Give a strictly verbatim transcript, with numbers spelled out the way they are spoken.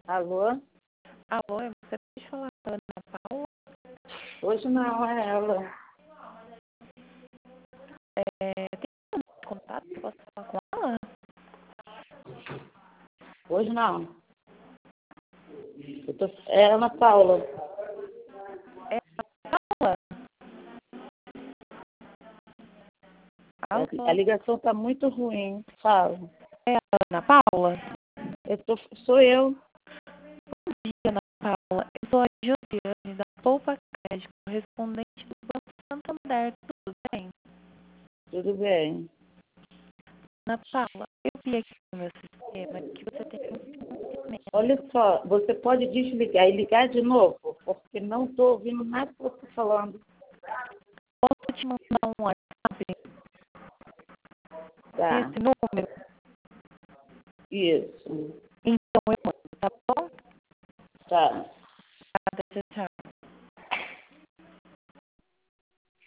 Alô? Alô, você pode falar com a Ana Paula? Hoje não é ela. É, tem um contato que eu posso falar com ela? Hoje não. Eu tô... É Ana Paula. É Ana Paula? A, a ligação tá muito ruim. Fala. É a Ana Paula? Eu tô... Sou eu. Bom dia, Ana Paula. Eu sou a Josiane da Poupa Crédito, correspondente do Banco Santander. Tudo bem? Tudo bem. Ana Paula, eu vi aqui no meu sistema que você tem um vencimento. Olha só, você pode desligar e ligar de novo? Porque não estou ouvindo nada que você está falando. Posso te mandar um WhatsApp Tá. nesse número? Isso. Então eu mando, tá bom? Tá. Tchau, tchau.